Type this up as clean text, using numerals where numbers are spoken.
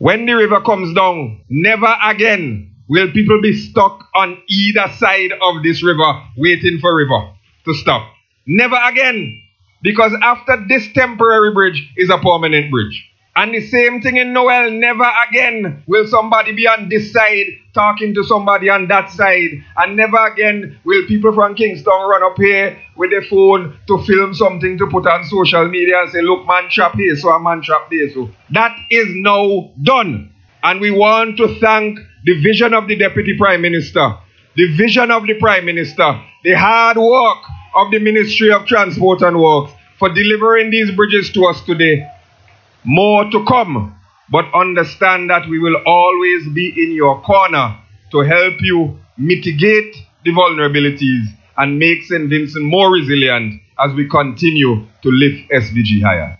When the river comes down, never again will people be stuck on either side of this river waiting for river to stop. Never again. Because after this temporary bridge is a permanent bridge. And the same thing in Noel, never again will somebody be on this side talking to somebody on that side. And never again will people from Kingston run up here with their phone to film something to put on social media and say, look, man trap here, so a man trap there. So that is now done. And we want to thank the vision of the Deputy Prime Minister, the vision of the Prime Minister, the hard work of the Ministry of Transport and Works for delivering these bridges to us today. More to come, but understand that we will always be in your corner to help you mitigate the vulnerabilities and make St. Vincent more resilient as we continue to lift SVG higher.